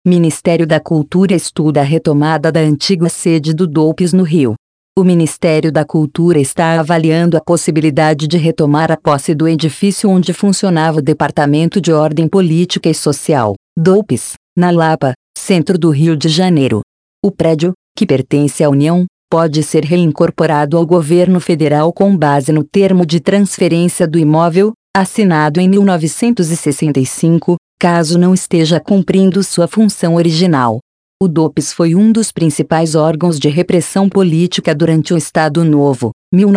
Ministério da Cultura estuda a retomada da antiga sede do DOPS no Rio. O Ministério da Cultura está avaliando a possibilidade de retomar a posse do edifício onde funcionava o Departamento de Ordem Política e Social, DOPS, na Lapa, centro do Rio de Janeiro. O prédio, que pertence à União, pode ser reincorporado ao governo federal com base no termo de transferência do imóvel, assinado em 1965, caso não esteja cumprindo sua função original. O DOPS foi um dos principais órgãos de repressão política durante o Estado Novo,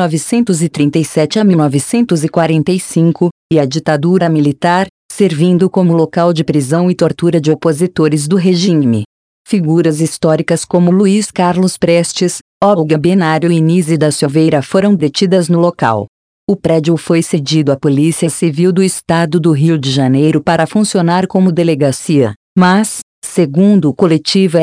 1937 a 1945, e a ditadura militar, servindo como local de prisão e tortura de opositores do regime. Figuras históricas como Luiz Carlos Prestes, Olga Benário e Nise da Silveira foram detidas no local. O prédio foi cedido à Polícia Civil do Estado do Rio de Janeiro para funcionar como delegacia, mas, segundo o coletivo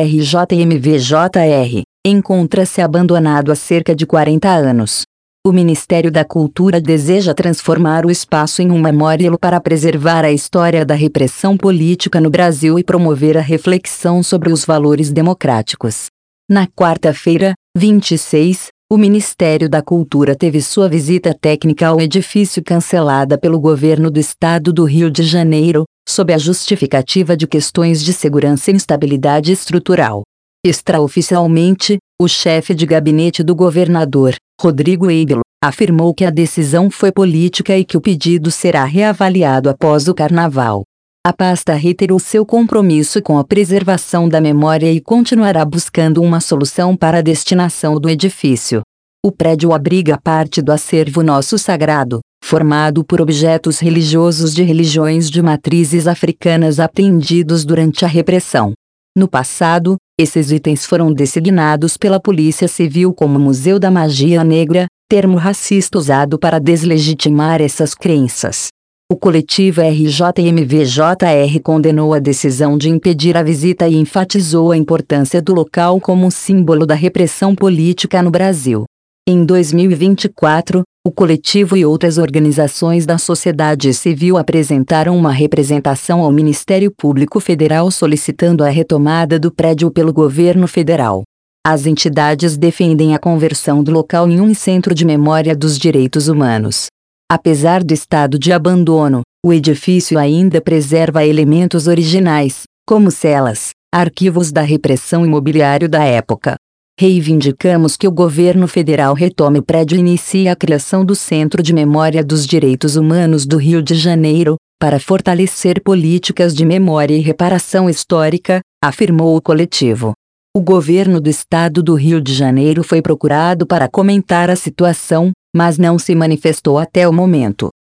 RJMVJR, encontra-se abandonado há cerca de 40 anos. O Ministério da Cultura deseja transformar o espaço em um memorial para preservar a história da repressão política no Brasil e promover a reflexão sobre os valores democráticos. Na quarta-feira, 26, o Ministério da Cultura teve sua visita técnica ao edifício cancelada pelo governo do estado do Rio de Janeiro, sob a justificativa de questões de segurança e instabilidade estrutural. Extraoficialmente, o chefe de gabinete do governador, Rodrigo Ebelo, afirmou que a decisão foi política e que o pedido será reavaliado após o carnaval. A pasta reiterou seu compromisso com a preservação da memória e continuará buscando uma solução para a destinação do edifício. O prédio abriga parte do acervo Nosso Sagrado, formado por objetos religiosos de religiões de matrizes africanas apreendidos durante a repressão. No passado, esses itens foram designados pela Polícia Civil como Museu da Magia Negra, termo racista usado para deslegitimar essas crenças. O coletivo RJMVJR condenou a decisão de impedir a visita e enfatizou a importância do local como um símbolo da repressão política no Brasil. Em 2024, o coletivo e outras organizações da sociedade civil apresentaram uma representação ao Ministério Público Federal solicitando a retomada do prédio pelo governo federal. As entidades defendem a conversão do local em um centro de memória dos direitos humanos. Apesar do estado de abandono, o edifício ainda preserva elementos originais, como celas, arquivos da repressão e mobiliário da época. Reivindicamos que o governo federal retome o prédio e inicie a criação do Centro de Memória dos Direitos Humanos do Rio de Janeiro, para fortalecer políticas de memória e reparação histórica, afirmou o coletivo. O governo do estado do Rio de Janeiro foi procurado para comentar a situação, mas não se manifestou até o momento.